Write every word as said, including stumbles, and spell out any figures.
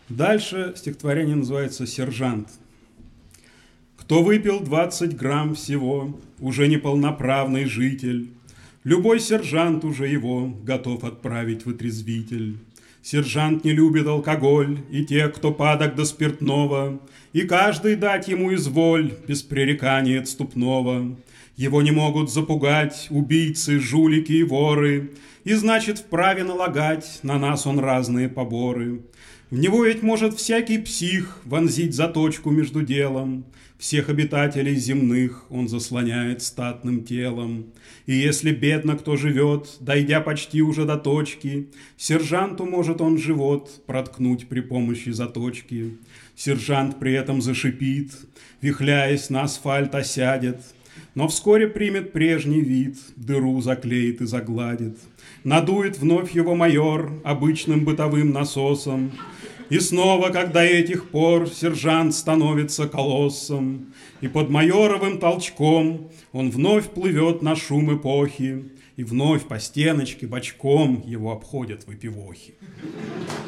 Дальше стихотворение называется «Сержант». Кто выпил двадцать грамм всего, уже неполноправный житель. Любой сержант уже его готов отправить в отрезвитель. Сержант не любит алкоголь и тех, кто падок до спиртного, и каждый дать ему изволь без пререкания отступного. Его не могут запугать убийцы, жулики и воры, и значит вправе налагать на нас он разные поборы. В него ведь может всякий псих вонзить заточку между делом. Всех обитателей земных он заслоняет статным телом. И если бедно кто живет, дойдя почти уже до точки, сержанту может он живот проткнуть при помощи заточки. Сержант при этом зашипит, вихляясь на асфальт осядет, но вскоре примет прежний вид, дыру заклеит и загладит. Надует вновь его майор обычным бытовым насосом, и снова, как до этих пор, сержант становится колоссом, и под майоровым толчком он вновь плывет на шум эпохи, и вновь по стеночке бочком его обходят выпивохи.